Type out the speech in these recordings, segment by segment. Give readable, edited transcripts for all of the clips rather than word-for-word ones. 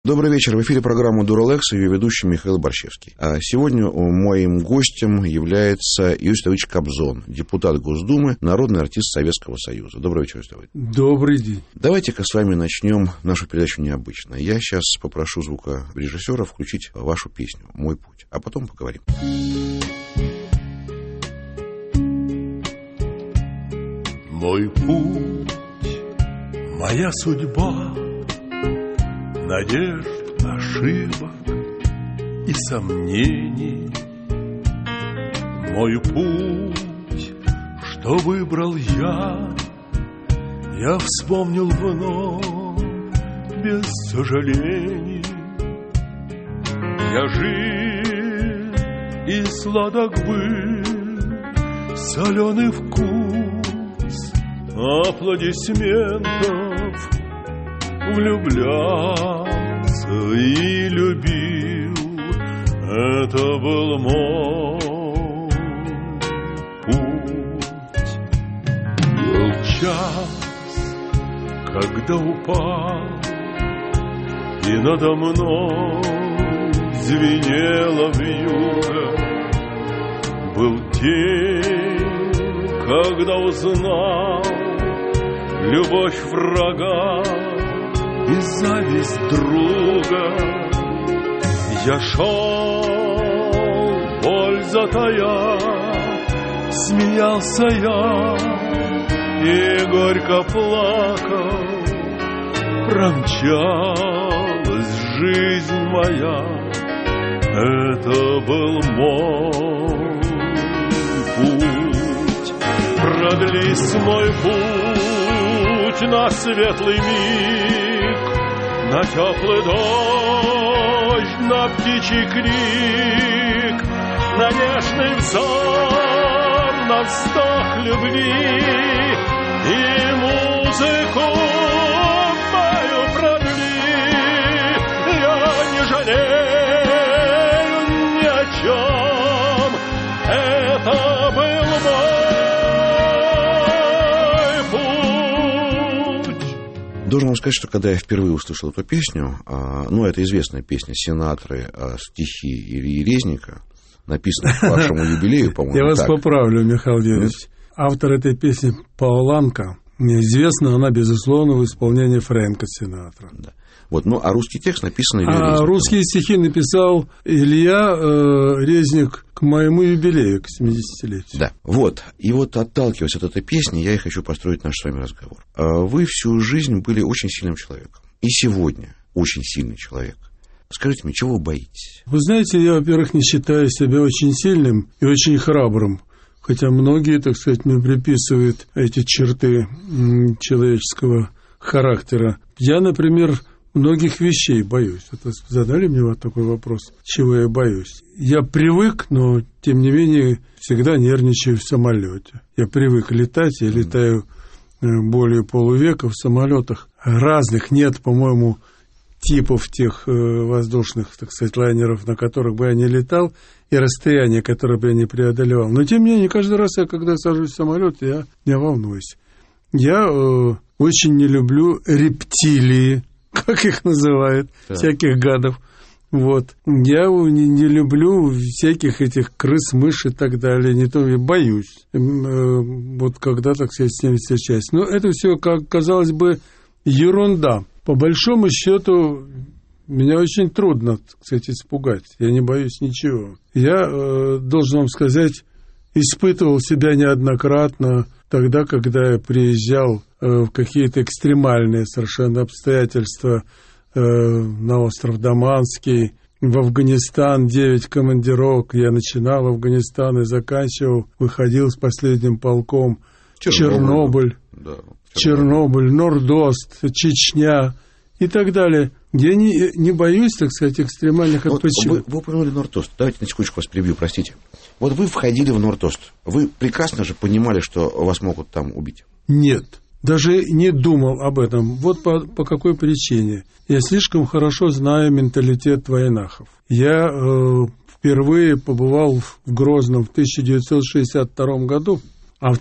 Добрый вечер. В эфире программа «Дуралекс» и ее ведущий Михаил Борщевский. А сегодня моим гостем является Иосиф Давыдович Кобзон, депутат Госдумы, народный артист Советского Союза. Добрый вечер, Иосиф Давыдович. Добрый день. Давайте-ка с вами начнем нашу передачу необычно. Я сейчас попрошу звукорежиссера включить вашу песню «Мой путь», а потом поговорим. Мой путь, моя судьба, надежд, ошибок и сомнений. Мой путь, что выбрал я вспомнил вновь без сожалений. Я жил, и сладок был соленый вкус аплодисментов, влюблялся и любил. Это был мой путь. Был час, когда упал, и надо мной звенела вьюга. Был день, когда узнал любовь врага и зависть друга. Я шел, боль затая, смеялся я и горько плакал. Промчалась жизнь моя, это был мой путь. Продлись мой путь на светлый миг, на теплый дождь, на птичий крик, на нежный взор, на вздох любви и музыку мою продли. Я не жалею ни о чем, это был мой путь. Должен вам сказать, что когда я впервые услышал эту песню, это известная песня Синатры, стихи Ильи Резника, написанная к вашему юбилею, по-моему. Я вас поправлю, Михаил Юрьевич. Автор этой песни Пауланка. Неизвестна она, безусловно, в исполнении Фрэнка Синатра. Да. Вот, а русский текст написан Ильей Резником. Русские стихи написал Илья Резник к моему юбилею, к 70-летию. Да, вот. И вот, отталкиваясь от этой песни, я и хочу построить наш с вами разговор. Вы всю жизнь были очень сильным человеком. И сегодня очень сильный человек. Скажите мне, чего вы боитесь? Вы знаете, я, во-первых, не считаю себя очень сильным и очень храбрым. Хотя многие, так сказать, мне приписывают эти черты человеческого характера. Я, например, многих вещей боюсь. Вот вы задали мне вот такой вопрос, чего я боюсь. Я привык, но, тем не менее, всегда нервничаю в самолете. Я привык летать, я летаю более полувека в самолетах разных. Нет, по-моему, типов тех воздушных, так сказать, лайнеров, на которых бы я не летал, и расстояние, которое бы я не преодолевал. Но, тем не менее, каждый раз, когда сажусь в самолет, я волнуюсь. Я очень не люблю рептилии, как их называют, всяких гадов. Вот. Я не люблю всяких этих крыс, мышь и так далее. Не то я боюсь, вот когда, так сказать, с ними встречаюсь. Но это все, как казалось бы, ерунда. По большому счету, меня очень трудно, кстати, испугать. Я не боюсь ничего. Я, должен вам сказать, испытывал себя неоднократно тогда, когда я приезжал в какие-то экстремальные совершенно обстоятельства на остров Даманский, в Афганистан, 9 командировок. Я начинал Афганистан и заканчивал, выходил с последним полком. Чернобыль, Нордост, Чечня и так далее. Я не боюсь, так сказать, экстремальных... Почему? Вы упомянули Нордост. Давайте на секундочку вас перебью, простите. Вот вы входили в Нордост. Вы прекрасно же понимали, что вас могут там убить? Нет. Даже не думал об этом. Вот по какой причине. Я слишком хорошо знаю менталитет войнахов. Я впервые побывал в Грозном в 1962 году. А в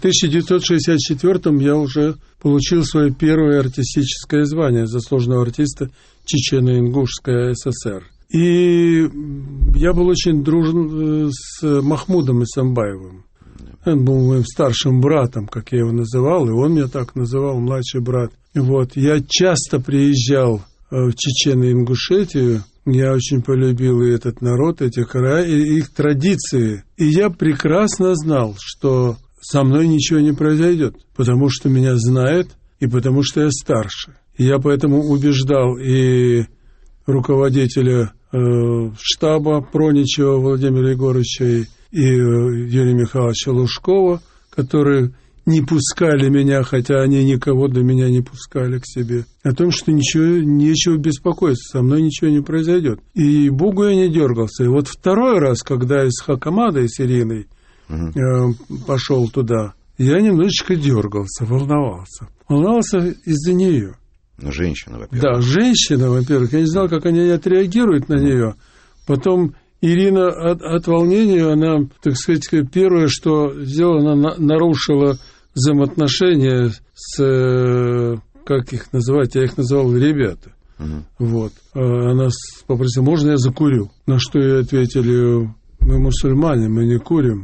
1964 я уже получил свое первое артистическое звание заслуженного артиста Чечено-Ингушская ССР. И я был очень дружен с Махмудом Исамбаевым. Он был моим старшим братом, как я его называл, и он меня так называл, младший брат. Вот. Я часто приезжал в Чечено-Ингушетию. Я очень полюбил и этот народ, эти края, и их традиции. И я прекрасно знал, что со мной ничего не произойдет, потому что меня знают, и потому что я старше. И я поэтому убеждал и руководителя штаба Проничева Владимира Егоровича, и Юрия Михайловича Лужкова, которые не пускали меня, хотя они никого до меня не пускали к себе, о том, что нечего беспокоиться, со мной ничего не произойдет. И Богу я не дергался. И вот второй раз, когда из Хакамада, с Ириной, пошел туда, я немножечко дергался, волновался. Волновался из-за нее. Женщина, во-первых. Да, женщина, во-первых. Я не знал, как они отреагируют на нее. Потом Ирина от волнения, она, так сказать, первое, что сделала, она нарушила взаимоотношения с, как их называть, я их называл ребята. Вот. Она попросила, можно я закурю? На что ей ответили, мы мусульмане, мы не курим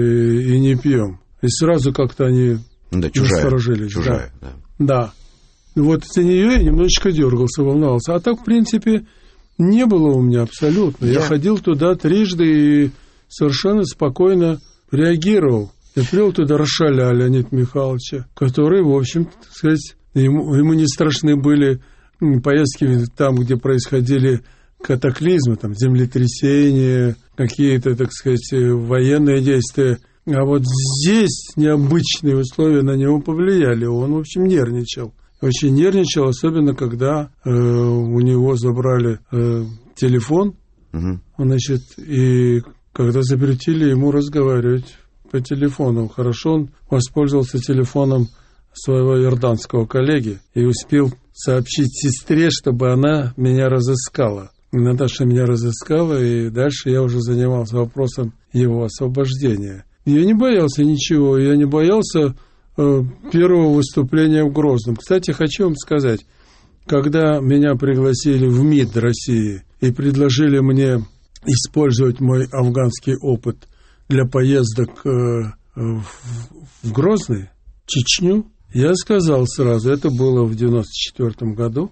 и не пьем. И сразу как-то они насторожились. Чужая, да. Да. Вот из-за нее я немножечко дергался, волновался. А так, в принципе, не было у меня абсолютно. Я ходил туда трижды и совершенно спокойно реагировал. Я привел туда Рошаля Леонида Михайловича, который, в общем, так сказать, ему не страшны были поездки там, где происходили катаклизмы, там, землетрясения, какие-то, так сказать, военные действия. А вот здесь необычные условия на него повлияли. Он, в общем, нервничал. Очень нервничал, особенно когда у него забрали телефон, значит, и когда запретили ему разговаривать по телефону. Хорошо, он воспользовался телефоном своего иорданского коллеги и успел сообщить сестре, чтобы она меня разыскала. И Наташа меня разыскала, и дальше я уже занимался вопросом его освобождения. Я не боялся ничего, я не боялся первого выступления в Грозном. Кстати, хочу вам сказать, когда меня пригласили в МИД России и предложили мне использовать мой афганский опыт для поездок в Грозный, Чечню, я сказал сразу, это было в 1994 году,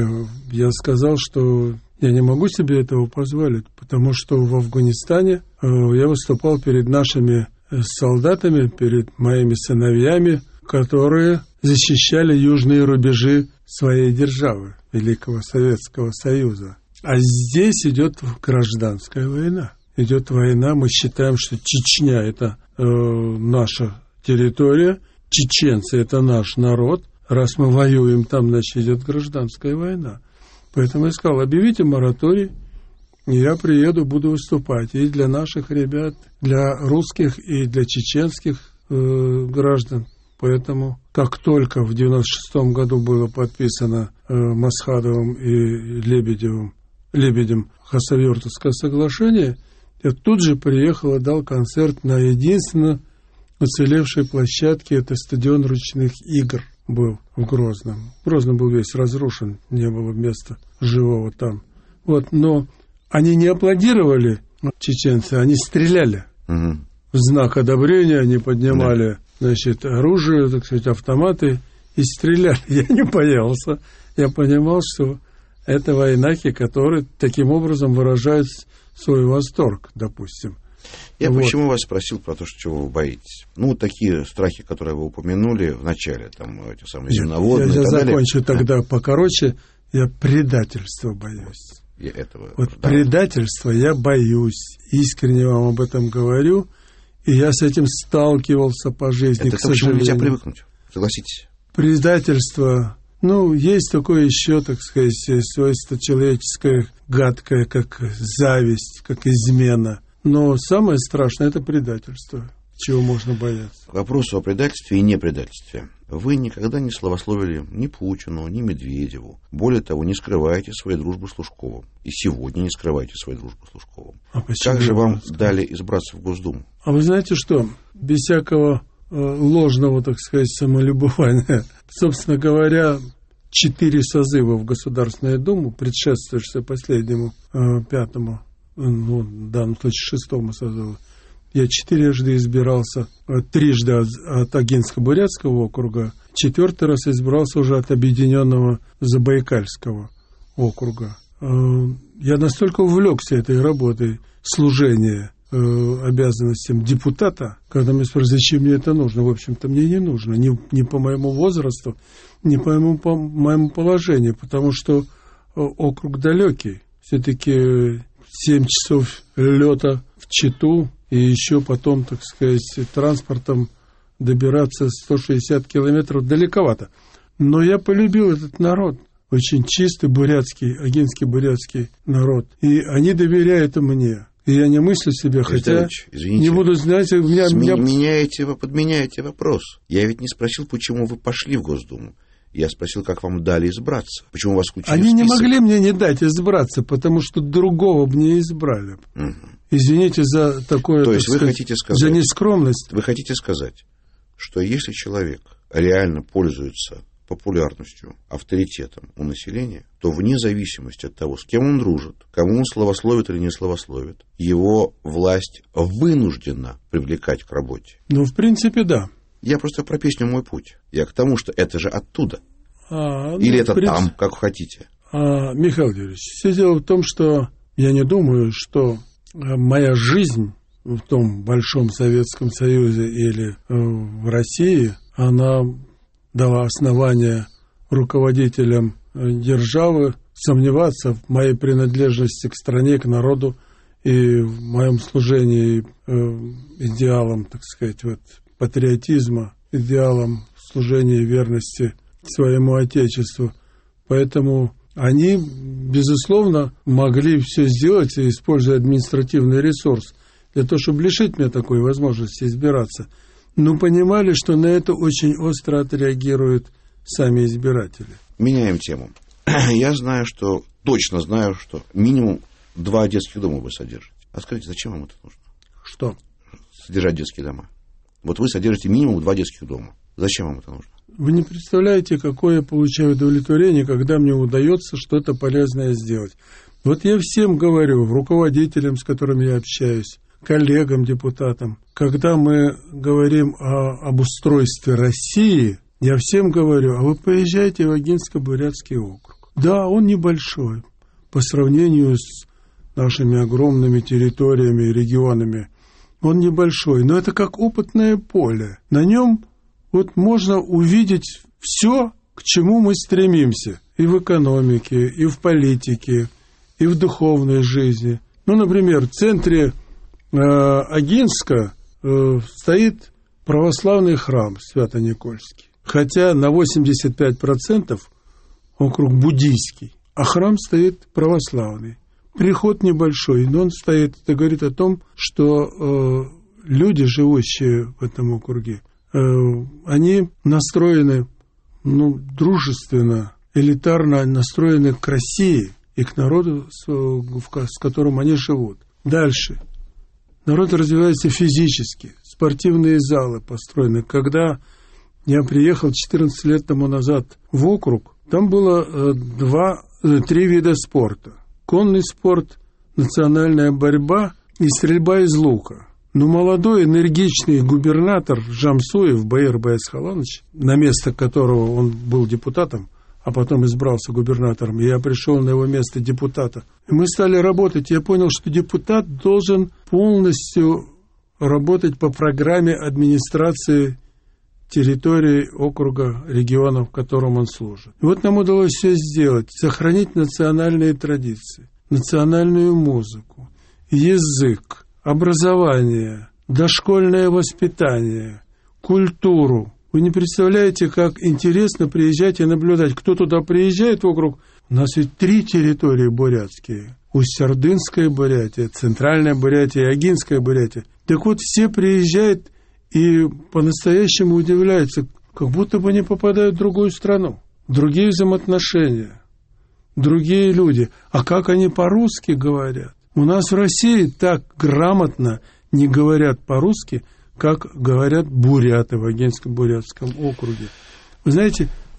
я сказал, что я не могу себе этого позволить, потому что в Афганистане я выступал перед нашими солдатами, перед моими сыновьями, которые защищали южные рубежи своей державы, Великого Советского Союза. А здесь идет гражданская война. Идет война, мы считаем, что Чечня – это наша территория, чеченцы – это наш народ. Раз мы воюем там, значит, идет гражданская война. Поэтому я сказал, объявите мораторий, и я приеду, буду выступать. И для наших ребят, для русских и для чеченских граждан. Поэтому, как только в 1996 году было подписано Масхадовым и Лебедем Хасавюртовское соглашение, я тут же приехал и дал концерт на единственно уцелевшей площадке, это стадион ручных игр был в Грозном. Грозный был весь разрушен, не было места живого там. Вот, но они не аплодировали, чеченцы, они стреляли. В знак одобрения они поднимали, значит, оружие, так сказать, автоматы и стреляли. Я не боялся. Я понимал, что это вояки, которые таким образом выражают свой восторг, допустим. Я почему вас спросил про то, что чего вы боитесь? Ну, вот такие страхи, которые вы упомянули в начале, там, эти самые земноводные. Я закончу тогда покороче. Я предательства боюсь. Предательства я боюсь. Искренне вам об этом говорю. И я с этим сталкивался по жизни, к сожалению. Нельзя привыкнуть, согласитесь. Предательство. Ну, есть такое еще, так сказать, свойство человеческое, гадкое, как зависть, как измена. Но самое страшное – это предательство. Чего можно бояться? К вопросу о предательстве и непредательстве. Вы никогда не славословили ни Путину, ни Медведеву. Более того, не скрываете своей дружбы с Лужковым. И сегодня не скрываете своей дружбы с Лужковым. Как же вам дали избраться в Госдуму? А вы знаете что? Без всякого ложного, так сказать, самолюбования. Собственно говоря, 4 созыва в Государственную Думу, предшествующие последнему, 5-му, ну, в данном случае 6-му созыву. Я 4-жды избирался, 3-жды от Агинско-Бурятского округа, 4-й раз избирался уже от Объединенного Забайкальского округа. Я настолько увлекся этой работой служения обязанностям депутата, когда меня спрашивают, зачем мне это нужно. В общем-то, мне не нужно, ни по моему возрасту, ни по моему положению, потому что округ далекий. Все-таки 7 часов лета в Читу, и еще потом, так сказать, транспортом добираться 160 километров далековато. Но я полюбил этот народ. Очень чистый бурятский, агинский бурятский народ. И они доверяют мне. И я не мыслю себе, хотя извините, не буду знать... Подменяете вопрос. Я ведь не спросил, почему вы пошли в Госдуму. Я спросил, как вам дали избраться. Почему вас включили в список? Они не могли мне не дать избраться, потому что другого бы не избрали. Угу. Извините за такое, то есть вы хотите сказать, за нескромность. Вы хотите сказать, что если человек реально пользуется популярностью, авторитетом у населения, то вне зависимости от того, с кем он дружит, кому он славословит или не славословит, его власть вынуждена привлекать к работе. Ну, в принципе, да. Я просто про песню «Мой путь». Я к тому, что это же оттуда. Или это там, как хотите. Михаил Юрьевич, все дело в том, что я не думаю, что моя жизнь в том большом Советском Союзе или в России, она дала основание руководителям державы сомневаться в моей принадлежности к стране, к народу и в моем служении идеалам, так сказать, вот, патриотизма, идеалам служения и верности своему Отечеству. Поэтому они, безусловно, могли все сделать, используя административный ресурс, для того, чтобы лишить меня такой возможности избираться. Но понимали, что на это очень остро отреагируют сами избиратели. Меняем тему. Я точно знаю, что минимум 2 детских дома вы содержите. А скажите, зачем вам это нужно? Что? Содержать детские дома. Вот вы содержите минимум 2 детских дома. Зачем вам это нужно? Вы не представляете, какое я получаю удовлетворение, когда мне удается что-то полезное сделать. Вот я всем говорю, руководителям, с которыми я общаюсь, коллегам, депутатам, когда мы говорим об устройстве России, я всем говорю, а вы поезжайте в Агинско-Бурятский округ. Да, он небольшой по сравнению с нашими огромными территориями и регионами. Он небольшой, но это как опытное поле. На нем вот можно увидеть все, к чему мы стремимся. И в экономике, и в политике, и в духовной жизни. Ну, например, в центре Агинска стоит православный храм Свято-Никольский. Хотя на 85% округ буддийский, а храм стоит православный. Приход небольшой, но он стоит. Это говорит о том, что люди, живущие в этом округе, они настроены дружественно, элитарно настроены к России и к народу, с которым они живут. Дальше. Народ развивается физически, спортивные залы построены. Когда я приехал 14 лет тому назад в округ, там было 3 вида спорта. Конный спорт, национальная борьба и стрельба из лука. Но молодой, энергичный губернатор Жамсуев Баир Баясхаланович, на место которого он был депутатом, а потом избрался губернатором, и я пришел на его место депутата. И мы стали работать, я понял, что депутат должен полностью работать по программе администрации территории округа, региона, в котором он служит. И вот нам удалось все сделать, сохранить национальные традиции, национальную музыку, язык, образование, дошкольное воспитание, культуру. Вы не представляете, как интересно приезжать и наблюдать. Кто туда приезжает в округ? У нас ведь 3 территории бурятские. Усть-Ордынская Бурятия, Центральная Бурятия и Агинская Бурятия. Так вот, все приезжают и по-настоящему удивляются, как будто бы не попадают в другую страну. Другие взаимоотношения, другие люди. А как они по-русски говорят? У нас в России так грамотно не говорят по-русски, как говорят буряты в Агинско-Бурятском округе. Вы знаете,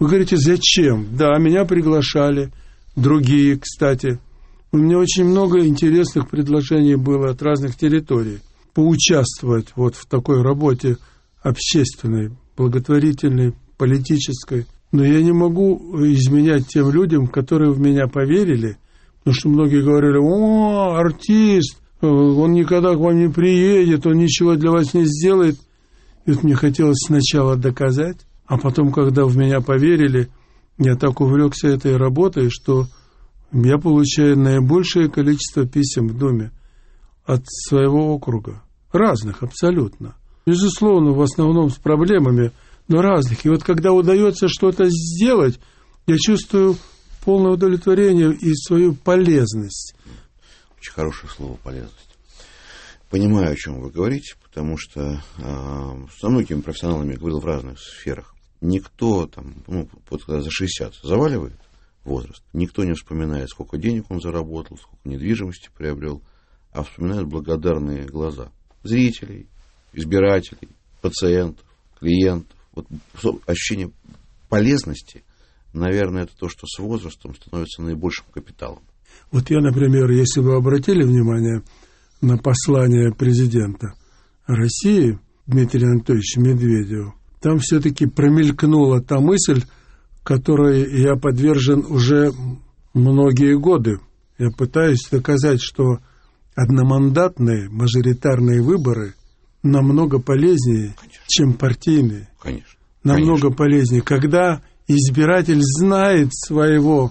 Вы говорите, зачем? Да, меня приглашали, другие, кстати. У меня очень много интересных предложений было от разных территорий. Поучаствовать вот в такой работе общественной, благотворительной, политической. Но я не могу изменять тем людям, которые в меня поверили, потому что многие говорили, о, артист, он никогда к вам не приедет, он ничего для вас не сделает. И вот мне хотелось сначала доказать, а потом, когда в меня поверили, я так увлекся этой работой, что я получаю наибольшее количество писем в Думе от своего округа. Разных абсолютно. Безусловно, в основном с проблемами, но разных. И вот когда удается что-то сделать, я чувствую полное удовлетворение и свою полезность. Очень хорошее слово «полезность». Понимаю, о чем вы говорите, потому что со многими профессионалами я говорил в разных сферах. Никто там, когда за 60 заваливает возраст, никто не вспоминает, сколько денег он заработал, сколько недвижимости приобрел, а вспоминают благодарные глаза зрителей, избирателей, пациентов, клиентов. Вот ощущение полезности, наверное, это то, что с возрастом становится наибольшим капиталом. Вот я, например, если вы обратили внимание на послание президента России Дмитрия Анатольевича Медведева, там все-таки промелькнула та мысль, которой я подвержен уже многие годы. Я пытаюсь доказать, что одномандатные мажоритарные выборы намного полезнее, конечно, чем партийные. Конечно. Намного полезнее. Когда избиратель знает своего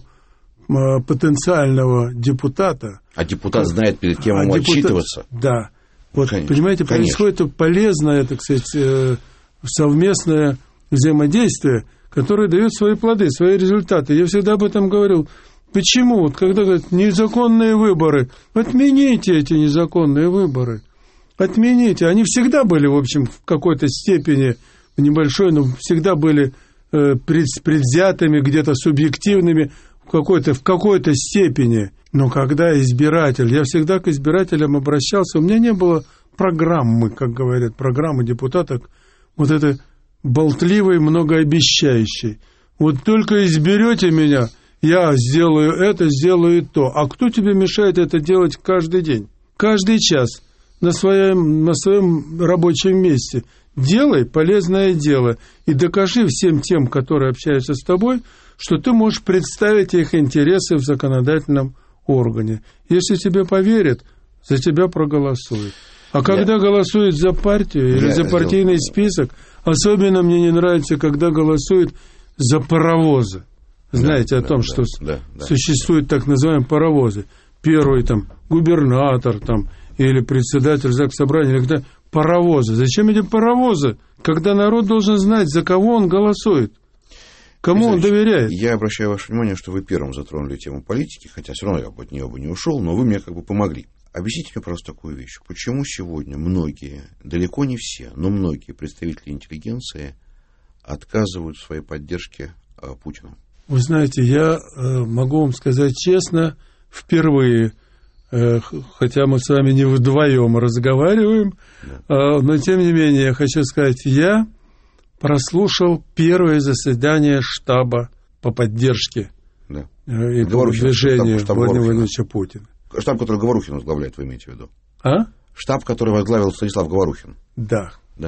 потенциального депутата. А депутат знает, перед кем ему отчитываться. Да. Вот, конечно, понимаете, происходит полезное, так сказать, совместное взаимодействие, которое дает свои плоды, свои результаты. Я всегда об этом говорил. Почему? Вот когда говорят, незаконные выборы, отмените эти незаконные выборы. Отмените. Они всегда были, в общем, в какой-то степени, в небольшой, но всегда были предвзятыми, где-то субъективными, в какой-то степени. Но когда избиратель, я всегда к избирателям обращался, у меня не было программы, как говорят, программы депутата, вот этой болтливой, многообещающей. Вот только изберете меня, я сделаю это, сделаю то. А кто тебе мешает это делать каждый день, каждый час на своем рабочем месте? Делай полезное дело и докажи всем тем, которые общаются с тобой, что ты можешь представить их интересы в законодательном органе. Если тебе поверят, за тебя проголосуют. А когда голосуют за партию или за партийный список, особенно мне не нравится, когда голосуют за паровозы. Знаете о том, что существуют так называемые паровозы. Первый там губернатор там, или председатель Заксобрания, или когда паровозы. Зачем эти паровозы, когда народ должен знать, за кого он голосует? Кому он доверяет? Я обращаю ваше внимание, что вы первым затронули тему политики, хотя все равно я бы от нее не ушел, но вы мне как бы помогли. Объясните мне просто такую вещь. Почему сегодня многие, далеко не все, но многие представители интеллигенции отказывают в своей поддержке Путину? Вы знаете, я могу вам сказать честно, впервые, хотя мы с вами не вдвоем разговариваем, но тем не менее я хочу сказать, я прослушал первое заседание штаба по поддержке и движения Владимира Владимировича Путина. Штаб, который Говорухин возглавляет, вы имеете в виду? А? Штаб, который возглавил Станислав Говорухин. Да.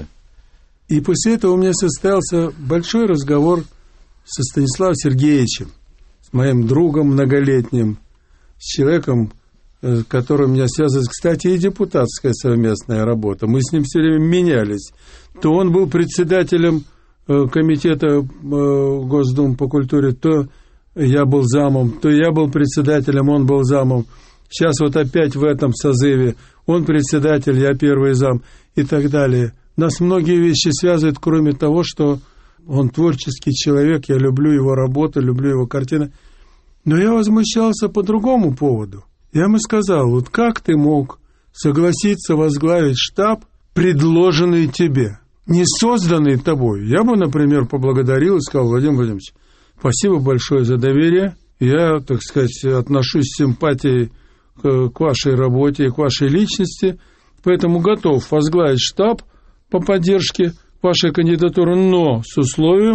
И после этого у меня состоялся большой разговор со Станиславом Сергеевичем, с моим другом многолетним, с человеком, с которым меня связывает, кстати, и депутатская совместная работа. Мы с ним все время менялись. То он был председателем комитета Госдумы по культуре, то я был замом, то я был председателем, он был замом. Сейчас вот опять в этом созыве он председатель, я первый зам и так далее. Нас многие вещи связывают, кроме того, что он творческий человек, я люблю его работу, люблю его картины. Но я возмущался по другому поводу. Я ему сказал, вот как ты мог согласиться возглавить штаб, предложенный тебе, не созданный тобой? Я бы, например, поблагодарил и сказал, Владимир Владимирович, спасибо большое за доверие. Я, так сказать, отношусь с симпатией к вашей работе и к вашей личности, поэтому готов возглавить штаб по поддержке вашей кандидатуры, но с условием,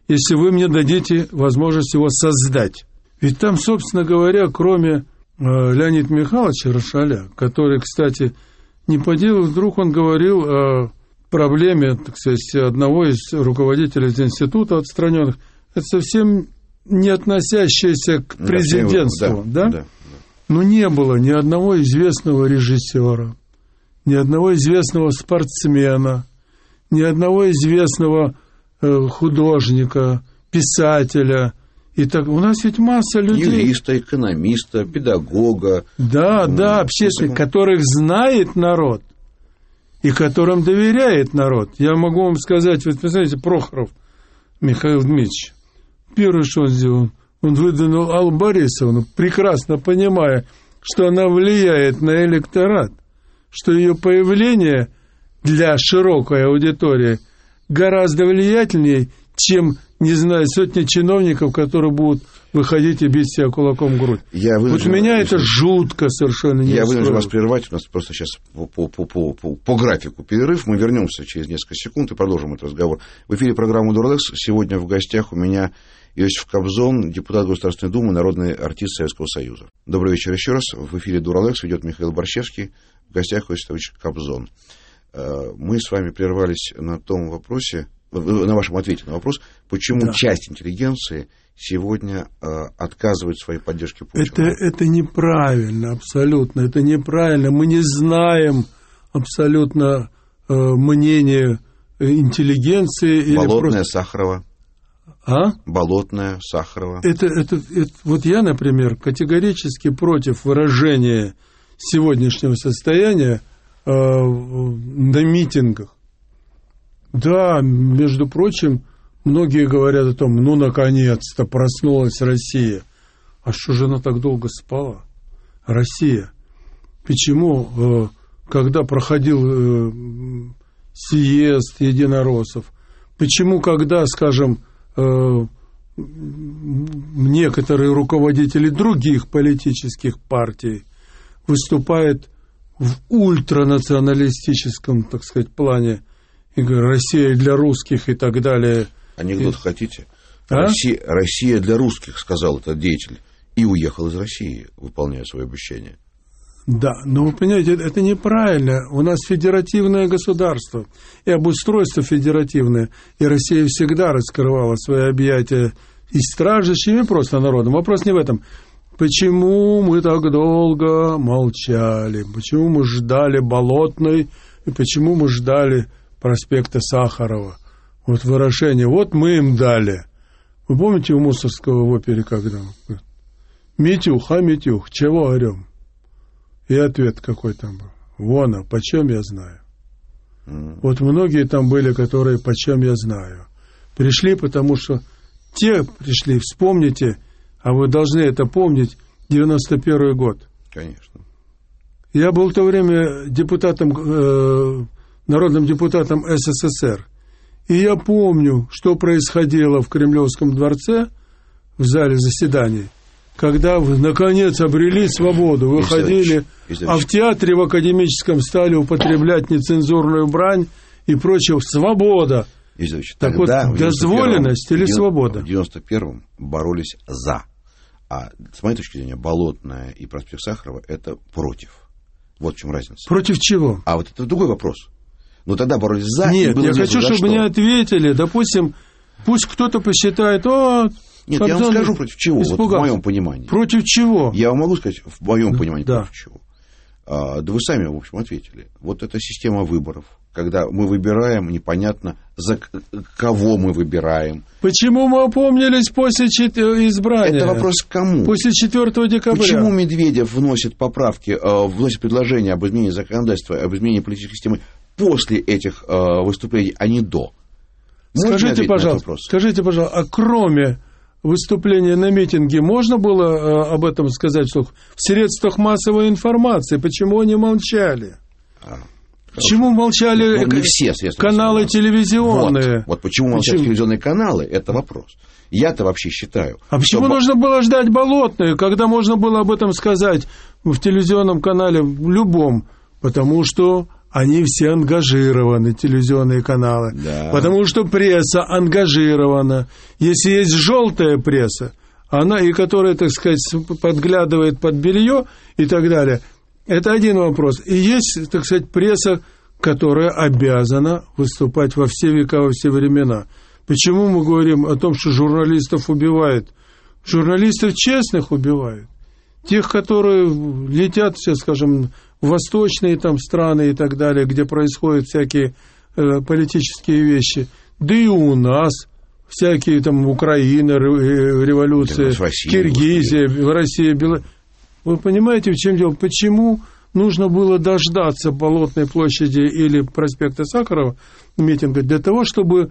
если вы мне дадите возможность его создать. Ведь там, собственно говоря, кроме Леонида Михайловича Рошаля, который, кстати, не по делу, вдруг он говорил о проблеме, так сказать, одного из руководителей из института отстраненных. Это совсем не относящееся к президентству, да? Но не было ни одного известного режиссера, ни одного известного спортсмена, ни одного известного художника, писателя. И так, у нас ведь масса людей. Юриста, экономиста, педагога. Да, общественных, которых знает народ и которым доверяет народ. Я могу вам сказать, вот представляете, Прохоров Михаил Дмитриевич, первое, что он сделал, он выдвинул Аллу Борисовну, прекрасно понимая, что она влияет на электорат, что ее появление для широкой аудитории гораздо влиятельнее, чем, не знаю, сотни чиновников, которые будут выходить и бить себя кулаком в грудь. Вот меня это жутко совершенно не устроило. Я вынужден вас прервать, у нас просто сейчас по графику перерыв, мы вернемся через несколько секунд и продолжим этот разговор. В эфире программы «Дурлекс». Сегодня в гостях у меня Иосиф Кобзон, депутат Государственной Думы, народный артист Советского Союза. Добрый вечер еще раз. В эфире «Дурлекс» ведет Михаил Борщевский, в гостях Иосиф Ильич Кобзон. Мы с вами прервались на том вопросе, на вашем ответе на вопрос, почему часть интеллигенции сегодня отказывает в своей поддержке Путина. Это неправильно, абсолютно. Это неправильно. Мы не знаем абсолютно мнение интеллигенции. Болотная, Сахарова. А? Болотная, Сахарова. Вот я, например, категорически против выражения сегодняшнего состояния на митингах. Да, между прочим, многие говорят о том, наконец-то проснулась Россия. А что же она так долго спала? Россия. Почему, когда проходил съезд единороссов, почему, когда, скажем, некоторые руководители других политических партий выступают в ультранационалистическом, так сказать, плане, и говорят, Россия для русских и так далее. Анекдот хотите? Россия для русских, сказал этот деятель, и уехал из России, выполняя свои обещания. Да, но вы понимаете, это неправильно. У нас федеративное государство и обустройство федеративное. И Россия всегда раскрывала свои объятия и страждущим, и просто народом. Вопрос не в этом. Почему мы так долго молчали? Почему мы ждали Болотной? И почему мы ждали проспекта Сахарова? Вот выражение. Вот мы им дали. Вы помните у Мусорского в опере, когда? Митюх, Митюх, чего орем? И ответ какой там был. Вон, почем я знаю. Вот многие там были, которые почем я знаю. Пришли, потому что те пришли, вспомните, а вы должны это помнить, 91 год. Конечно. Я был в то время депутатом, народным депутатом СССР. И я помню, что происходило в Кремлевском дворце, в зале заседаний, когда вы, наконец, обрели свободу, выходили, а в театре в академическом стали употреблять нецензурную брань и прочее. Свобода. Так вот, дозволенность или свобода? В 91-м боролись за. А с моей точки зрения, Болотная и проспект Сахарова – это против. Вот в чем разница. Против чего? А вот это другой вопрос. Но тогда боролись за. Нет, я хочу, чтобы мне ответили. Допустим, пусть кто-то посчитает, нет, я вам скажу, против чего, вот в моем понимании. Против чего? Я вам могу сказать, в моем понимании, против чего. Да вы сами, в общем, ответили. Вот эта система выборов, когда мы выбираем, непонятно, за кого мы выбираем. Почему мы опомнились после избрания? Это вопрос к кому? После 4 декабря. Почему Медведев вносит поправки, вносит предложения об изменении законодательства, об изменении политической системы после этих выступлений, а не до? Скажите, пожалуйста, а кроме выступления на митинге можно было об этом сказать вслух? В средствах массовой информации почему они молчали? Почему молчали не все каналы телевизионные? Вот почему молчат телевизионные каналы, это вопрос. Я-то вообще считаю. А почему нужно было ждать Болотную, когда можно было об этом сказать в телевизионном канале любом? Потому что они все ангажированы, телевизионные каналы. Да. Потому что пресса ангажирована. Если есть желтая пресса, она и которая, так сказать, подглядывает под белье и так далее, это один вопрос. И есть, так сказать, пресса, которая обязана выступать во все века, во все времена. Почему мы говорим о том, что журналистов убивают? Журналистов честных убивают. Тех, которые летят, сейчас, скажем, в восточные там страны и так далее, где происходят всякие политические вещи. Да и у нас всякие там Украина, революция, Киргизия, Россия, Беларусь. Вы понимаете, в чем дело? Почему нужно было дождаться Болотной площади или проспекта Сахарова митинга для того, чтобы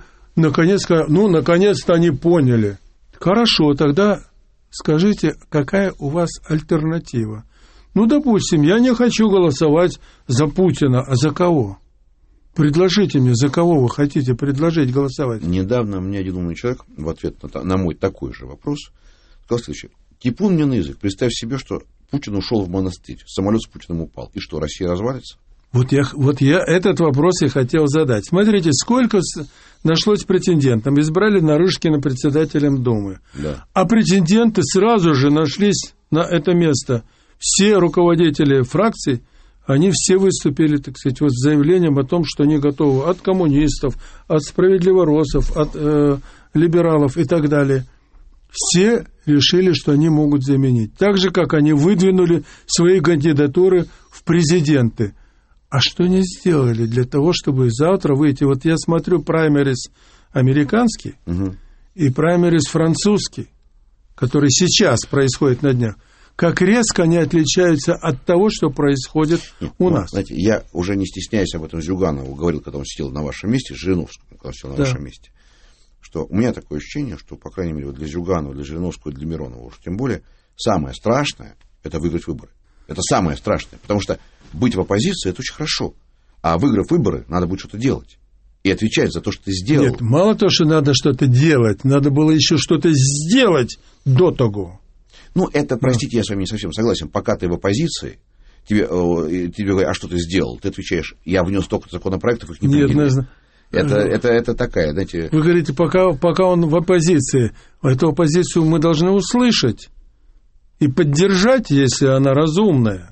наконец-то они поняли. Хорошо, тогда скажите, какая у вас альтернатива? Допустим, я не хочу голосовать за Путина, а за кого? Предложите мне, за кого вы хотите предложить голосовать? Недавно мне один умный человек в ответ на мой такой же вопрос сказал следующее. Типун мне на язык. Представь себе, что Путин ушел в монастырь, самолет с Путиным упал. И что, Россия развалится? Вот я этот вопрос и хотел задать. Смотрите, сколько нашлось претендентов. Избрали Нарышкина председателем Думы. Да. А претенденты сразу же нашлись на это место. Все руководители фракций, они все выступили, так сказать, с заявлением о том, что они готовы от коммунистов, от справедливоросов, от либералов и так далее. Все решили, что они могут заменить. Так же, как они выдвинули свои кандидатуры в президенты. А что не сделали для того, чтобы завтра выйти? Вот я смотрю праймерис американский и праймерис французский, который сейчас происходит на днях. Как резко они отличаются от того, что происходит у нас. Знаете, я уже не стесняюсь об этом Зюганову говорил, когда он сидел на вашем месте, Жириновскому, когда он сидел на вашем месте, что у меня такое ощущение, что, по крайней мере, для Зюганова, для Жириновского, для Миронова, уж тем более, самое страшное – это выиграть выборы. Это самое страшное, потому что быть в оппозиции – это очень хорошо, а выиграв выборы, надо будет что-то делать и отвечать за то, что ты сделал. Нет, мало того, что надо что-то делать, надо было еще что-то сделать до того. Это, простите, я с вами не совсем согласен. Пока ты в оппозиции, тебе говорят, а что ты сделал? Ты отвечаешь, я внес столько законопроектов, их не приняли. Это такая, знаете... Вы говорите, пока он в оппозиции. Эту оппозицию мы должны услышать и поддержать, если она разумная.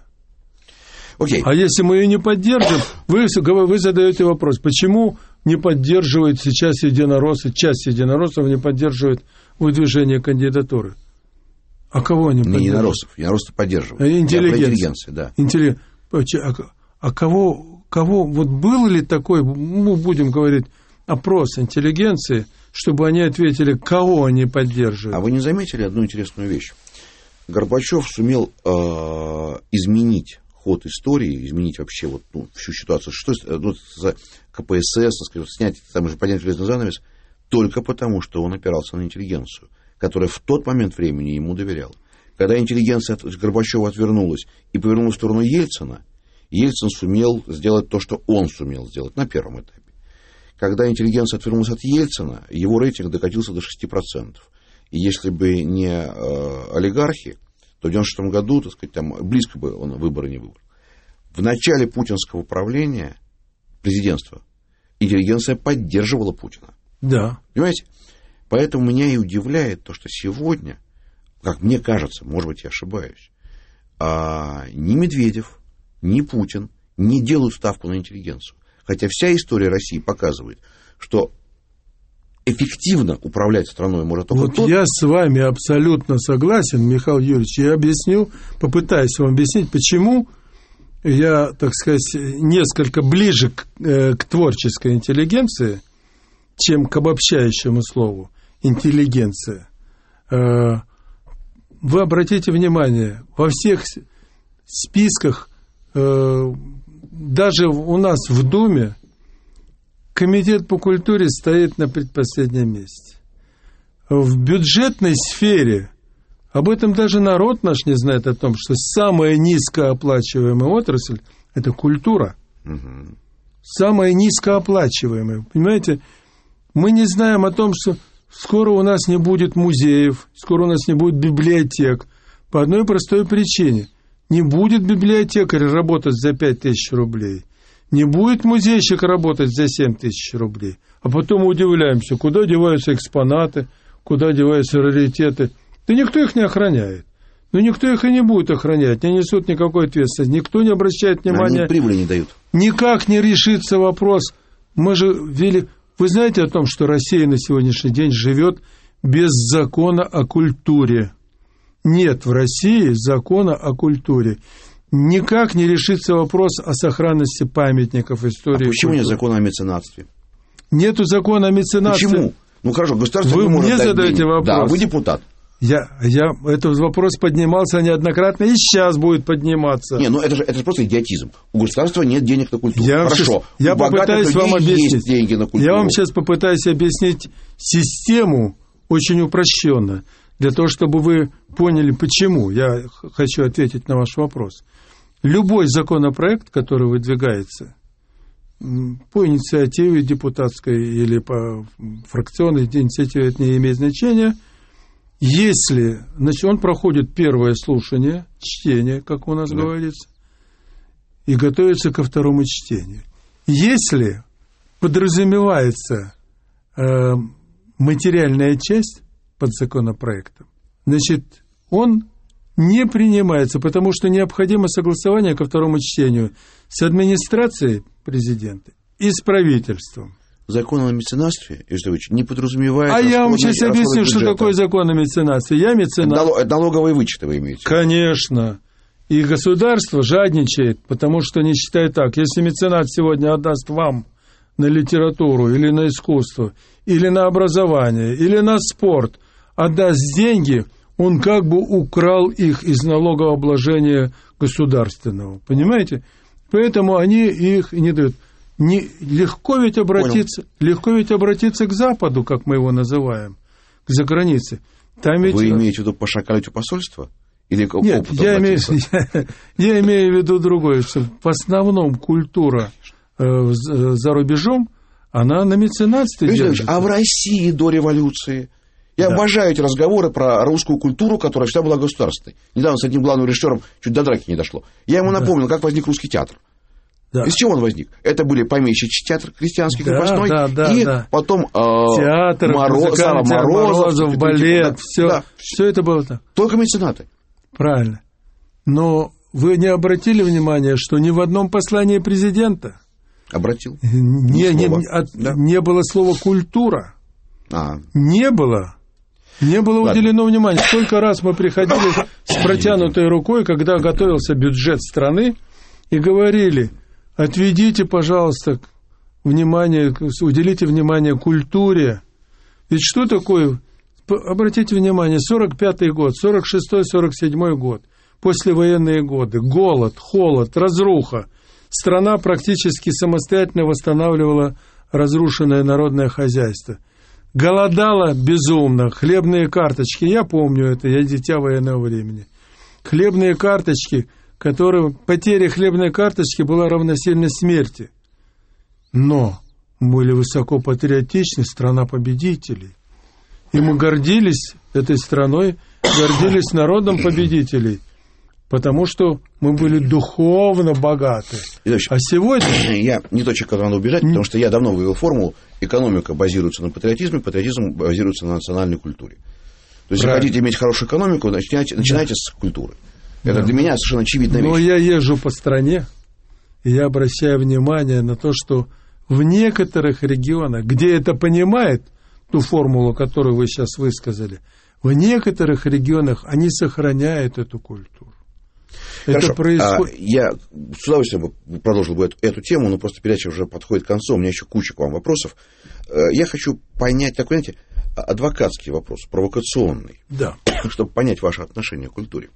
Окей. А если мы ее не поддержим, вы задаете вопрос, почему не поддерживают сейчас единороссы, часть единороссов не поддерживает выдвижение кандидатуры? А кого они поддерживают? Не единороссов. Единороссы поддерживают. Интеллигенция, да. А кого, вот был ли такой, будем говорить, опрос интеллигенции, чтобы они ответили, кого они поддерживают? А вы не заметили одну интересную вещь? Горбачев сумел изменить ход истории, изменить вообще всю ситуацию, за КПСС, снять там же поднять железный занавес, только потому, что он опирался на интеллигенцию, которая в тот момент времени ему доверяла. Когда интеллигенция от Горбачева отвернулась и повернулась в сторону Ельцина, Ельцин сумел сделать то, что он сумел сделать на первом этапе. Когда интеллигенция отвернулась от Ельцина, его рейтинг докатился до 6%. И если бы не олигархи, то в 1996 году, так сказать, там близко бы он выборы не выбрал. В начале путинского правления, президентства, интеллигенция поддерживала Путина. Да. Понимаете? Поэтому меня и удивляет то, что сегодня, как мне кажется, может быть, я ошибаюсь, ни Медведев, ни Путин не делают ставку на интеллигенцию. Хотя вся история России показывает, что эффективно управлять страной может только тот... Я с вами абсолютно согласен, Михаил Юрьевич. Я попытаюсь вам объяснить, почему я, так сказать, несколько ближе к творческой интеллигенции, чем к обобщающему слову интеллигенция. Вы обратите внимание, во всех списках, даже у нас в Думе, Комитет по культуре стоит на предпоследнем месте. В бюджетной сфере, об этом даже народ наш не знает, о том, что самая низкооплачиваемая отрасль – это культура. Угу. Самая низкооплачиваемая. Понимаете, мы не знаем о том, что скоро у нас не будет музеев, скоро у нас не будет библиотек. По одной простой причине. Не будет библиотекарь работать за 5000 рублей. Не будет музейщик работать за 7 тысяч рублей. А потом мы удивляемся, куда деваются экспонаты, куда деваются раритеты. Да никто их не охраняет. Но никто их и не будет охранять, не несут никакой ответственности. Никто не обращает внимания. Они прибыли не дают. Никак не решится вопрос. Мы же ввели... Вы знаете о том, что Россия на сегодняшний день живет без закона о культуре? Нет в России закона о культуре. Никак не решится вопрос о сохранности памятников истории. А почему нет закона о меценатстве? Нету закона о меценатстве. Почему? Ну хорошо, государство вы не может мне дать задаете денег. вопрос. Да, вы депутат. Этот вопрос поднимался неоднократно и сейчас будет подниматься. Не, ну это же просто идиотизм. У государства нет денег на культуру. Я попытаюсь вам объяснить. Есть деньги на культуру. Я вам сейчас попытаюсь объяснить систему очень упрощенно, для того, чтобы вы поняли, почему. Я хочу ответить на ваш вопрос. Любой законопроект, который выдвигается по инициативе депутатской или по фракционной инициативе, это не имеет значения. Если, значит, он проходит первое слушание, чтение, как у нас говорится, и готовится ко второму чтению. Если подразумевается материальная часть под законопроектом, значит, он не принимается, потому что необходимо согласование ко второму чтению с администрацией президента и с правительством. Закон о меценатстве, Юрий не подразумевает... А я вам сейчас объясню, что такое закон о меценатстве. Я меценат. Это налоговые вычеты вы имеете? Конечно. И государство жадничает, потому что не считает так. Если меценат сегодня отдаст вам на литературу или на искусство, или на образование, или на спорт, отдаст деньги, он как бы украл их из налогообложения государственного. Понимаете? Поэтому они их не дают. Легко ведь обратиться к Западу, как мы его называем, к загранице. Там ведь... Вы имеете в виду пошакалить у посольства? Или нет, я имею в виду другое, что в основном культура за рубежом, она на меценатстве держится. А в России до революции? Я обожаю эти разговоры про русскую культуру, которая всегда была государственной. Недавно с одним главным режиссером чуть до драки не дошло. Я ему напомнил, как возник русский театр. Да. Из чего он возник? Это были помещичий театр крестьянский, крепостной, потом театр, Морозов, балет, все это было так. Только меценаты. Правильно. Но вы не обратили внимания, что ни в одном послании президента обратил. Не было слова «культура». Не было. Не было уделено внимания. Сколько раз мы приходили с протянутой рукой, когда готовился бюджет страны, и говорили: отведите, пожалуйста, уделите внимание культуре. Ведь что такое, обратите внимание, 45-й год, 46-й, 47-й год, послевоенные годы, голод, холод, разруха. Страна практически самостоятельно восстанавливала разрушенное народное хозяйство. Голодала безумно, хлебные карточки, я помню это, я дитя военного времени. Хлебные карточки, потеря хлебной карточки была равносильна смерти. Но мы были высоко патриотичны, страна победителей. И мы гордились этой страной, гордились народом победителей, потому что мы были духовно богаты. А сегодня... Я не тот человек, который надо убежать, потому что я давно вывел формулу: экономика базируется на патриотизме, патриотизм базируется на национальной культуре. То есть, если хотите иметь хорошую экономику, начинайте с культуры. Это для меня совершенно очевидная вещь. Но я езжу по стране, и я обращаю внимание на то, что в некоторых регионах, где это понимает, ту формулу, которую вы сейчас высказали, в некоторых регионах они сохраняют эту культуру. Хорошо. Это происходит... Я с удовольствием продолжил бы эту тему, но просто передача уже подходит к концу, у меня еще куча к вам вопросов. Я хочу понять такой, знаете, адвокатский вопрос, провокационный, чтобы понять ваше отношение к культуре.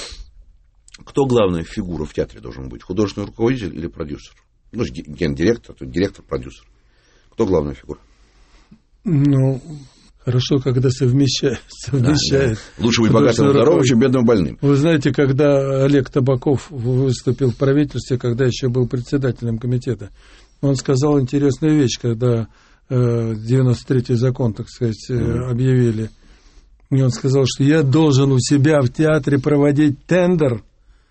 Кто главная фигура в театре должен быть? Художественный руководитель или продюсер? Ну, гендиректор, директор, продюсер. Кто главная фигура? Ну, хорошо, когда совмещает. Да. Лучше быть богатым и здоровым, чем бедным и больным. Вы знаете, когда Олег Табаков выступил в правительстве, когда еще был председателем комитета, он сказал интересную вещь, когда 93-й закон, так сказать, объявили. И он сказал, что я должен у себя в театре проводить тендер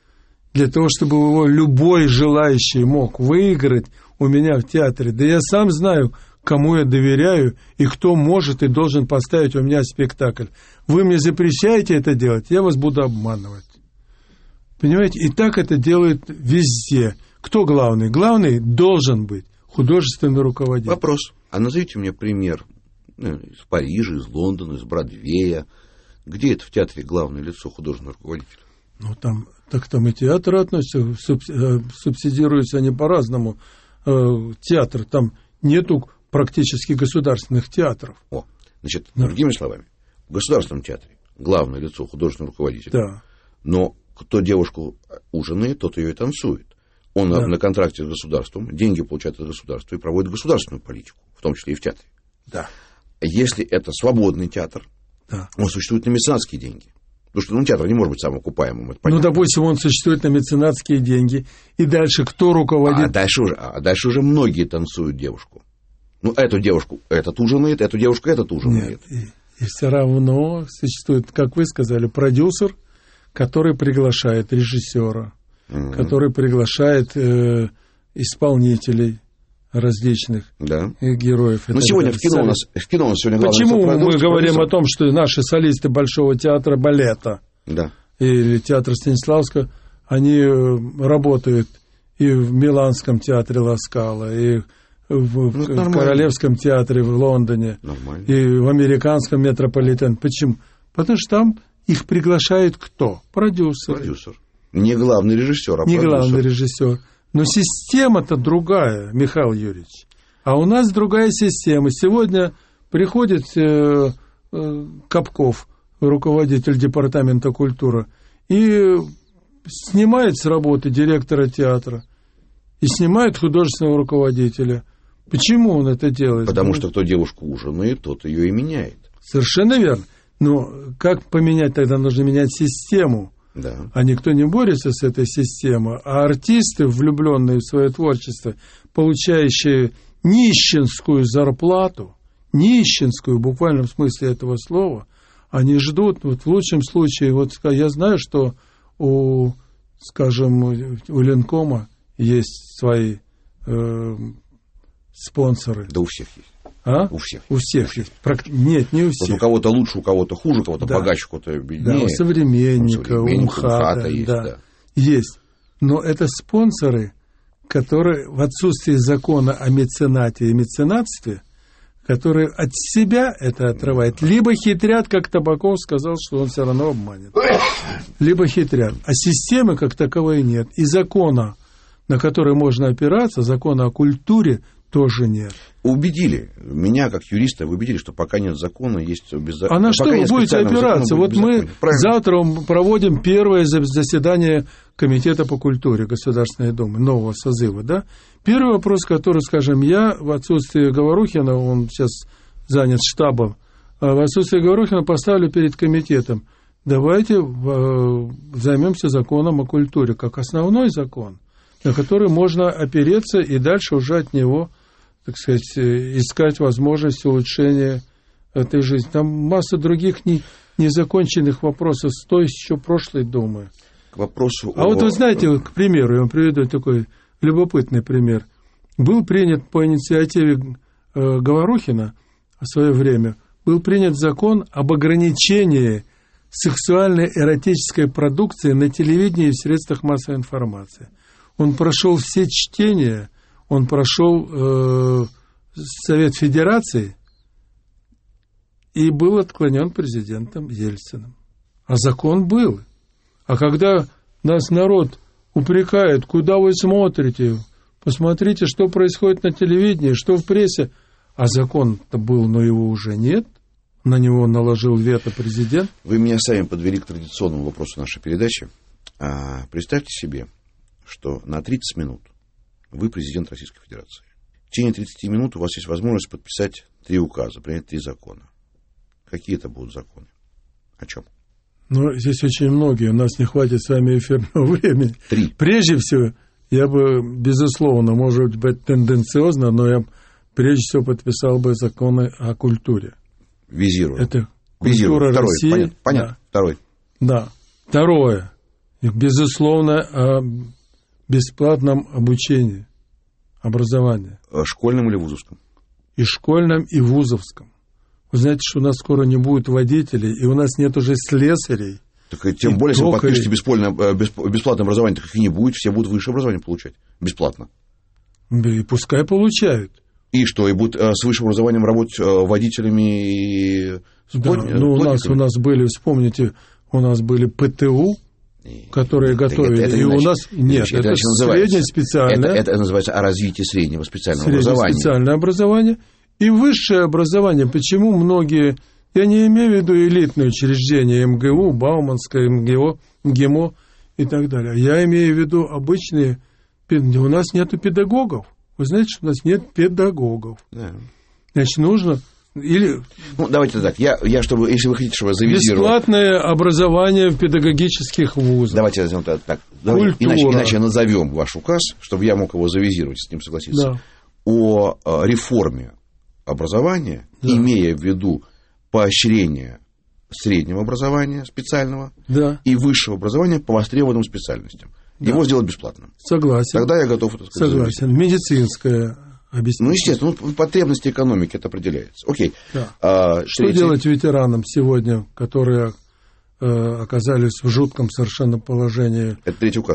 для того, чтобы его любой желающий мог выиграть у меня в театре. Да я сам знаю, кому я доверяю и кто может и должен поставить у меня спектакль. Вы мне запрещаете это делать, я вас буду обманывать. Понимаете? И так это делают везде. Кто главный? Главный должен быть художественный руководитель. Вопрос. А назовите мне пример из Парижа, из Лондона, из Бродвея. Где это в театре главное лицо художественного руководителя? Ну, там и театры относятся, субсидируются они по-разному. Театр, там нету практически государственных театров. Значит, другими словами, в государственном театре главное лицо художественного руководителя. Да. Но кто девушку ужинает, тот ее и танцует. Он на контракте с государством, деньги получает от государства и проводит государственную политику, в том числе и в театре. Да. Если это свободный театр, он существует на меценатские деньги. Потому что театр не может быть самоокупаемым. Допустим, он существует на меценатские деньги. И дальше кто руководит? А дальше уже многие танцуют девушку. Эту девушку этот ужинает, эту девушку этот ужинает. Нет, и все равно существует, как вы сказали, продюсер, который приглашает режиссера, который приглашает исполнителей различных героев. Но сегодня в кино у нас сегодня главное. Почему мы говорим о том, что наши солисты Большого театра балета или театра Станиславского, они работают и в Миланском театре Ла Скала, и в Королевском театре в Лондоне, и в Американском Метрополитене. Почему? Потому что там их приглашает кто? Продюсер. Не главный режиссер, а не продюсер. Главный режиссер. Но система-то другая, Михаил Юрьевич. А у нас другая система. Сегодня приходит Капков, руководитель департамента культуры, и снимает с работы директора театра, и снимает художественного руководителя. Почему он это делает? Потому что кто девушку ужинает, тот ее и меняет. Совершенно верно. Но как поменять тогда? Нужно менять систему. А никто не борется с этой системой. А артисты, влюбленные в свое творчество, получающие нищенскую зарплату, нищенскую в буквальном смысле этого слова, они ждут, в лучшем случае, я знаю, что у Ленкома есть свои спонсоры. Да у всех есть. У всех есть. Нет, не у всех. У кого-то лучше, у кого-то хуже, у кого-то богаче, у кого-то беднее. Да, у Современника, у МХАТа есть. Есть. Но это спонсоры, которые в отсутствии закона о меценате и меценатстве, которые от себя это отрывают, либо хитрят, как Табаков сказал, что он все равно обманет. Либо хитрят. А системы как таковой нет. И закона, на который можно опираться, закона о культуре, тоже нет. Убедили. Меня, как юриста, вы убедили, что пока нет закона, есть беззаконие. А на что вы будете опираться? Мы завтра проводим первое заседание Комитета по культуре Государственной Думы, нового созыва. Да? Первый вопрос, который, я в отсутствие Говорухина, он сейчас занят штабом, в отсутствие Говорухина поставлю перед комитетом. Давайте займемся законом о культуре, как основной закон, на который можно опереться и дальше уже от него, искать возможность улучшения этой жизни. Там масса других незаконченных вопросов с той еще прошлой Думы. К вопросу вы знаете, к примеру, я вам приведу такой любопытный пример. Был принят по инициативе Говорухина в свое время, был принят закон об ограничении сексуальной эротической продукции на телевидении и в средствах массовой информации. Он прошел все чтения, он прошел Совет Федерации и был отклонен президентом Ельциным. А закон был. А когда нас народ упрекает, куда вы смотрите, посмотрите, что происходит на телевидении, что в прессе, а закон-то был, но его уже нет, на него наложил вето президент. Вы меня сами подвели к традиционному вопросу нашей передачи. Представьте себе, что на 30 минут вы президент Российской Федерации. В течение 30 минут у вас есть возможность подписать 3 указа, принять 3 закона. Какие это будут законы? О чем? Здесь очень многие. У нас не хватит с вами эфирного времени. 3. Прежде всего, я бы, безусловно, может быть, тенденциозно, но я прежде всего подписал бы законы о культуре. Визирую. Это культура Второй. России. Понятно. Да. Второй. Да. Второе. Безусловно, о бесплатном обучении, образовании. Школьном или вузовском? И школьном, и вузовском. Вы знаете, что у нас скоро не будет водителей, и у нас нет уже слесарей. Так и тем более, если вы подпишете бесплатное образование, так их и не будет, все будут высшее образование получать бесплатно. И пускай получают. И что, и будут с высшим образованием работать водителями и плотниками? У нас были, вспомните, у нас были ПТУ, которые готовили. Это и у нас нет, это среднее специальное. Это называется о развитии среднего специального образования. Специальное образование и высшее образование. Почему многие, я не имею в виду элитные учреждения, МГУ, Бауманское, МГИМО и так далее. Я имею в виду обычные, у нас нету педагогов. Вы знаете, что у нас нет педагогов. Да. Значит, нужно... давайте так, я чтобы, если вы хотите, чтобы я завизировал... Бесплатное образование в педагогических вузах. Давайте назовем так. Иначе назовем ваш указ, чтобы я мог его завизировать, с ним согласиться. Да. О реформе образования, да, имея в виду поощрение среднего образования специального, да, и высшего образования по востребованным специальностям. Да. Его сделать бесплатным. Согласен. Тогда я готов это сказать. Согласен. Медицинское обеспечение. Естественно, потребности экономики это определяется. Окей. Да. Что делать ветеранам сегодня, которые оказались в жутком совершенно положении? Это третий указ.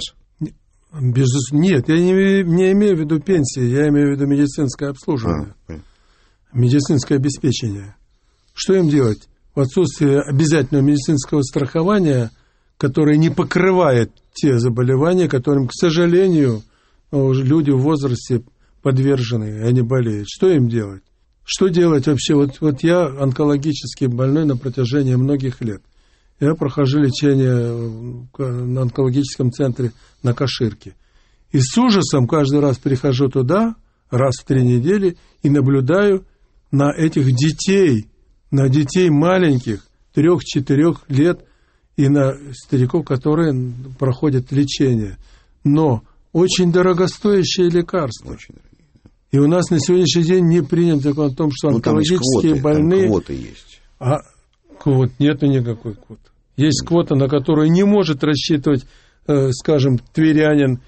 Нет, я не имею в виду пенсии, я имею в виду медицинское обслуживание. Медицинское обеспечение. Что им делать? В отсутствие обязательного медицинского страхования, которое не покрывает те заболевания, которым, к сожалению, люди в возрасте подвержены, они болеют. Что им делать? Что делать вообще? Вот я онкологически больной на протяжении многих лет. Я прохожу лечение на онкологическом центре на Каширке. И с ужасом каждый раз прихожу туда, раз в 3 недели, и наблюдаю на этих детей, на детей маленьких, 3-4 лет, и на стариков, которые проходят лечение. Но очень дорогостоящие лекарства. Очень дорогие. И у нас на сегодняшний день не принят закон о том, что онкологические больные... Там квоты есть. Квот нету никакой квоты. Есть квота, на которую не может рассчитывать, скажем, тверянин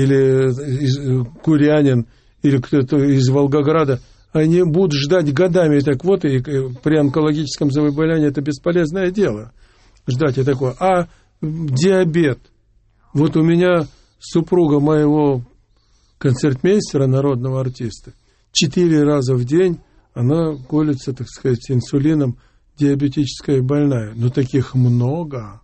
или курянин, или кто-то из Волгограда. Они будут ждать годами этой квоты, и при онкологическом заболевании это бесполезное дело. Ждать такое. А диабет. Вот у меня супруга моего концертмейстера, народного артиста, 4 раза в день она колется, так сказать, инсулином, диабетическая больная. Но таких много.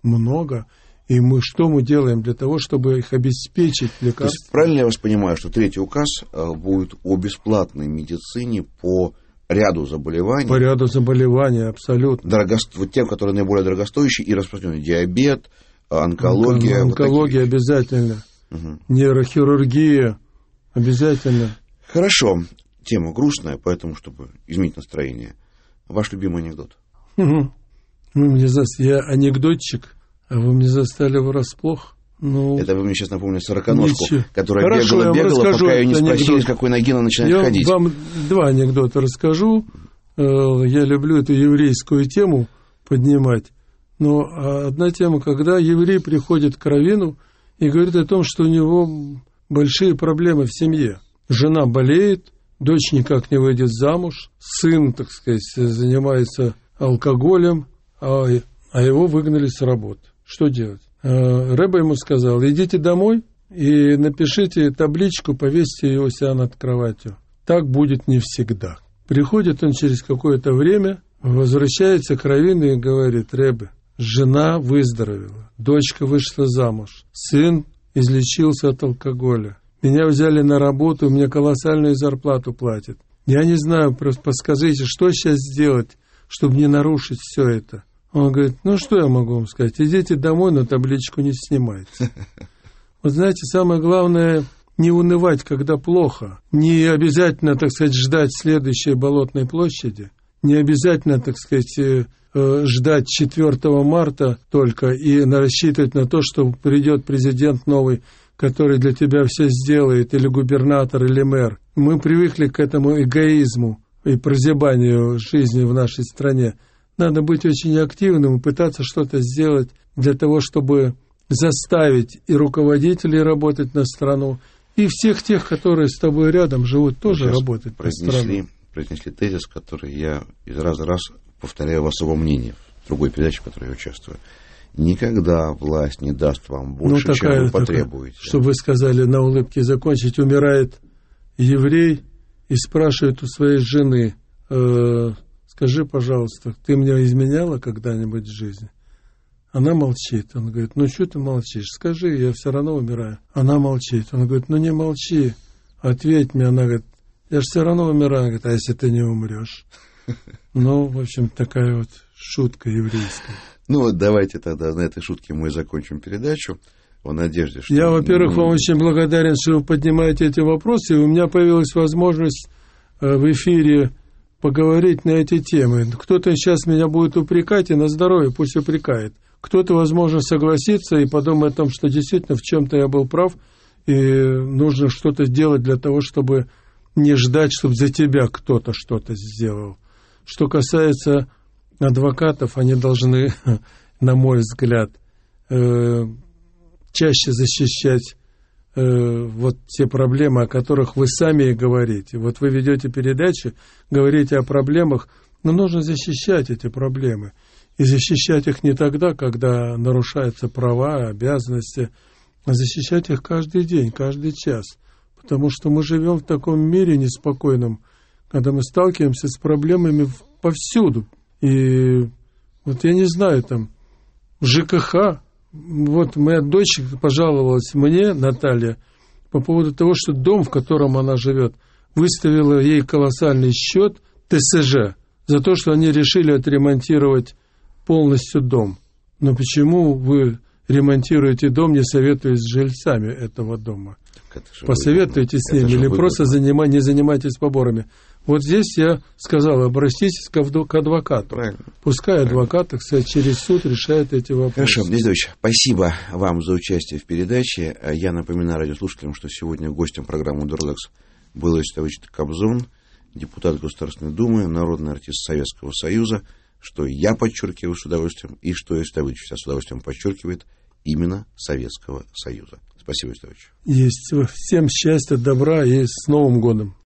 И что мы делаем для того, чтобы их обеспечить лекарствами? То есть, правильно я вас понимаю, что третий указ будет о бесплатной медицине по ряду заболеваний? По ряду заболеваний, абсолютно. Вот тем, которые наиболее дорогостоящие и распространенные. Диабет, онкология. Онкология обязательно. Угу. Нейрохирургия обязательно. Хорошо. Тема грустная, поэтому, чтобы изменить настроение. Ваш любимый анекдот? Угу. Я анекдотчик, а вы мне застали врасплох. Это вы мне сейчас напомнили сороконожку, которая бегала, пока ее не спросили, с какой ноги она начинает ходить. Я вам 2 анекдота расскажу. Я люблю эту еврейскую тему поднимать. Но одна тема, когда еврей приходит к раввину и говорит о том, что у него большие проблемы в семье. Жена болеет, дочь никак не выйдет замуж, сын, так сказать, занимается алкоголем, а его выгнали с работы. Что делать? Рэбе ему сказал: идите домой и напишите табличку, повесьте ее у себя над кроватью. Так будет не всегда. Приходит он через какое-то время, возвращается к раввину и говорит: Рэбе, жена выздоровела, дочка вышла замуж, сын излечился от алкоголя. Меня взяли на работу, мне колоссальную зарплату платят. Я не знаю, просто подскажите, что сейчас сделать, чтобы не нарушить все это. Он говорит: что я могу вам сказать? Идите домой, но табличку не снимайте. Вот знаете, самое главное не унывать, когда плохо. Не обязательно, так сказать, ждать следующей Болотной площади. Не обязательно, так сказать, ждать 4 марта только и рассчитывать на то, что придет президент новый, который для тебя все сделает, или губернатор, или мэр. Мы привыкли к этому эгоизму и прозябанию жизни в нашей стране. Надо быть очень активным и пытаться что-то сделать для того, чтобы заставить и руководителей работать на страну, и всех тех, которые с тобой рядом живут, тоже работать на страну. Произнесли тезис, который я из раза в раз повторяю в особом мнении, в другой передаче, в которой я участвую. Никогда власть не даст вам больше, чем вы потребуете. Чтобы вы сказали на улыбке закончить, умирает еврей и спрашивает у своей жены: скажи, пожалуйста, ты мне изменяла когда-нибудь в жизни? Она молчит. Он говорит: ну что ты молчишь? Скажи, я все равно умираю. Она молчит. Он говорит: ну не молчи, ответь мне. Она говорит: я же все равно умираю. Она говорит: а если ты не умрешь? Ну, в общем, такая вот шутка еврейская. Ну вот давайте тогда на этой шутке мы закончим передачу. В надежде, что... Я, во-первых, вам очень благодарен, что вы поднимаете эти вопросы, и у меня появилась возможность в эфире поговорить на эти темы. Кто-то сейчас меня будет упрекать, и на здоровье пусть упрекает. Кто-то, возможно, согласится и подумает о том, что действительно в чем-то я был прав, и нужно что-то делать для того, чтобы не ждать, чтобы за тебя кто-то что-то сделал. Что касается адвокатов, они должны, на мой взгляд, чаще защищать вот те проблемы, о которых вы сами и говорите. Вот вы ведете передачи, говорите о проблемах, но нужно защищать эти проблемы. И защищать их не тогда, когда нарушаются права, обязанности, а защищать их каждый день, каждый час. Потому что мы живем в таком мире неспокойном, когда мы сталкиваемся с проблемами повсюду. И вот я не знаю, там, ЖКХ, вот моя дочь пожаловалась мне, Наталья, по поводу того, что дом, в котором она живет, выставила ей колоссальный счет ТСЖ за то, что они решили отремонтировать полностью дом. Но почему вы ремонтируете дом, не советуясь с жильцами этого дома? Посоветуйтесь с ними или просто не занимайтесь поборами. Вот здесь я сказал: обратитесь к адвокату. Правильно. Пускай адвокат, так сказать, через суд решает эти вопросы. Хорошо, Денис Давыдович, спасибо вам за участие в передаче. Я напоминаю радиослушателям, что сегодня гостем программы «Дурлекс» был Иосиф Давыдович Кобзон, депутат Государственной Думы, народный артист Советского Союза, что я подчеркиваю с удовольствием, и что Иосиф Давыдович с удовольствием подчеркивает, именно Советского Союза. Спасибо, Иосиф Давыдович. Есть. Всем счастья, добра и с Новым годом.